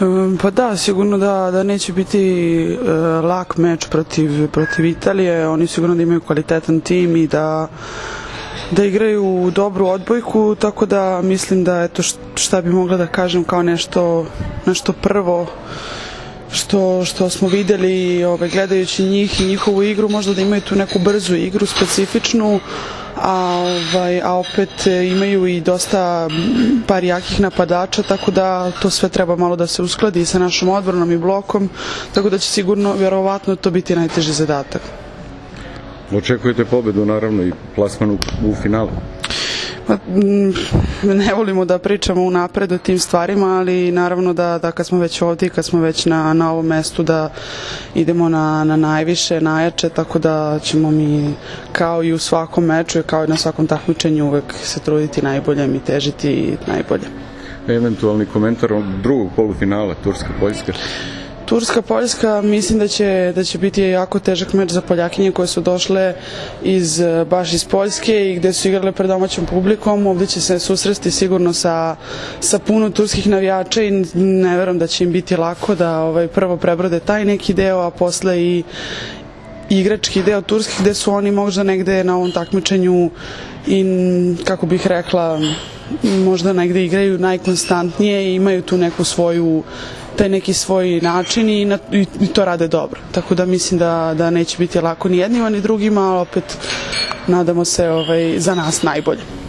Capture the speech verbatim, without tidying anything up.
Pa da, sigurno da, da neće biti e, lak meč protiv, protiv Italije. Oni sigurno da imaju kvalitetan tim i da, da igraju dobru odbojku, tako da mislim da eto šta bi mogla da kažem kao nešto, nešto prvo što, što smo videli ove, gledajući njih i njihovu igru, možda da imaju tu neku brzu igru, specifičnu, a, ovaj, a opet imaju i dosta par jakih napadača, tako da to sve treba malo da se uskladi sa našom odbranom i blokom, tako da će sigurno, vjerovatno, to biti najteži zadatak. Očekujete pobedu, naravno, i plasman u, u finalu? Pa, ne volimo da pričamo unapred o tim stvarima, ali naravno da, da kad smo već ovdje i kad smo već na, na ovom mestu da idemo na, na najviše, najjače, tako da ćemo mi kao i u svakom meču i kao i na svakom takmičenju uvek se truditi najbolje i težiti najbolje. Eventualni komentar od drugog polufinala, Turska-Poljska? Turska-Poljska, mislim da će, da će biti jako težak meč za Poljakinje koje su došle iz, baš iz Poljske i gde su igrale pred domaćom publikom. Ovdje će se susresti sigurno sa, sa puno turskih navijača i ne verujem da će im biti lako da ovaj, prvo prebrode taj neki deo, a posle i igrački deo turskih, gde su oni možda negde na ovom takmičenju i, kako bih rekla, možda negde igraju najkonstantnije i imaju tu neku svoju taj neki svoj način i, na, i, i to rade dobro. Tako da mislim da, da neće biti lako ni jednima ni drugima, ali opet nadamo se ovaj, za nas najbolje.